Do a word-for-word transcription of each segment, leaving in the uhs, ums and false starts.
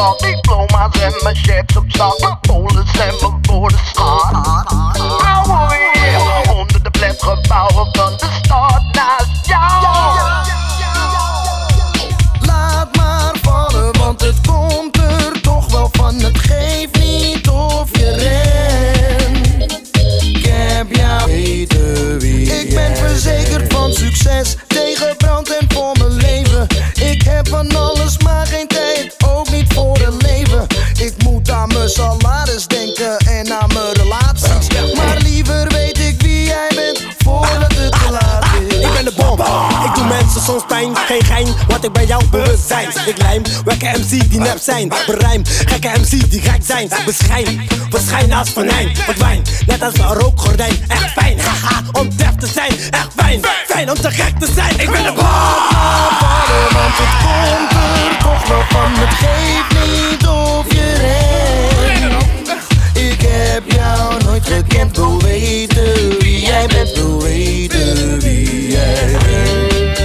bank, diploma's en mijn checks op zak, mijn polis en mijn woorden schaar. Ouwe weer, onder de flatgebouwen van de stad naast jou. Laat maar vallen, want het komt er toch wel van. Het geeft niet of je rent. Ik heb jou weten wie. Ik ben verzekerd van succes, tegen brand en voor mijn leven. Ik heb van alles, maar geen tijd, ook niet voor een leven. Ik moet aan mijn salaris denken en aan mijn relaties. Maar liever weet ik wie jij bent, voordat het te laat is. Ik ben de bom, ik doe mensen soms pijn. Geen gein, want ik ben jouw bewustzijn. Ik lijm, wekke M C die nep zijn. Berijm, gekke M C die gek zijn. Beschijn, verschijn als venijn. Verdwijn, net als een rookgordijn. Echt fijn, haha, om def te zijn. Echt fijn, fijn om te gek te zijn. Ik ben de bom. Vallen, want het komt er toch wel van. Het geeft niet of je rent. Ik heb jou nooit gekend, wil weten wie jij bent, wil weten wie jij bent.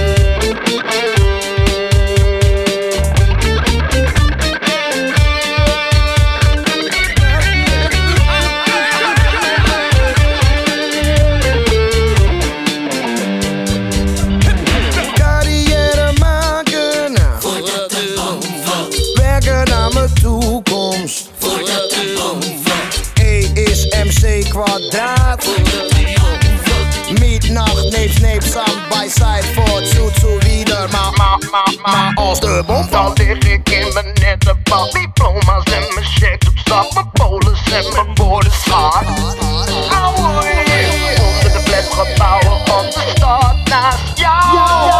Carrière maken, voordat de bom valt. Werken aan mijn toekomst, voordat de bom valt. E is M C kwadraat, voordat de bom valt. Meet, nacht, neep, sneep, side by side, voort, zoet, zo wieder. Maar, maar, maar, maar als de bom valt, dan lig ik in mijn nette pak, diploma's en mijn checks op zak, mijn polis en mijn woorden schaar. Ouwe weer, onder de flatgebouwen van de stad naast jou.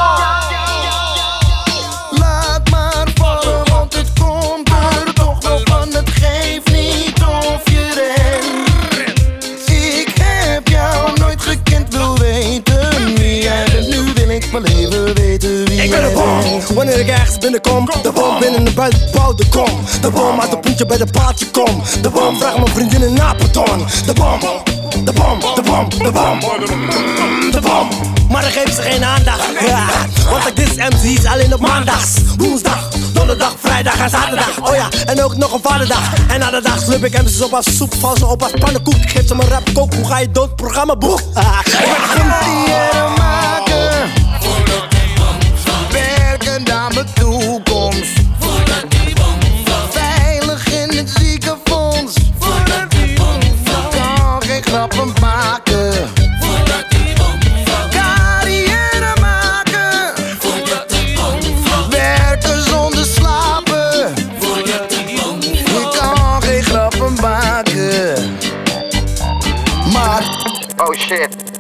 laat maar vallen, want het komt er toch wel van. Het geeft niet of je rent. Ik heb jou nooit gekend, wil weten wie jij bent. Nu wil ik mijn leven weten wie Ik ben de jij bom, bent. wanneer ik ergens binnenkom. De bom binnen de buitenbouw, de kom. De bom uit de puntje bij de paaltje kom. De bom vraagt mijn vriendin in Apeldoorn. De bom, de bom, de bom, de bom. De bom, maar dan geeft ze geen aandacht. Ja, want ik dis M C's alleen op maandags. Woensdag, donderdag, vrijdag en zaterdag. Oh ja, en ook nog een vaderdag. En na de dag slurp ik M C's op als soep, val ze op als pannenkoek. Ik geef ze mijn rap kook, hoe ga je dood, programmaboek. Carrière maken, voordat die bom valt. Werken aan mijn toekomst, voordat die bom valt. Veilig in het ziekenfonds, voordat die bom valt. Kan geen grappen maken, voordat die bom valt. Carrière maken, voordat die bom valt. Werken zonder slapen, voordat die bom valt. Ik kan geen grappen maken, maar Oh shit.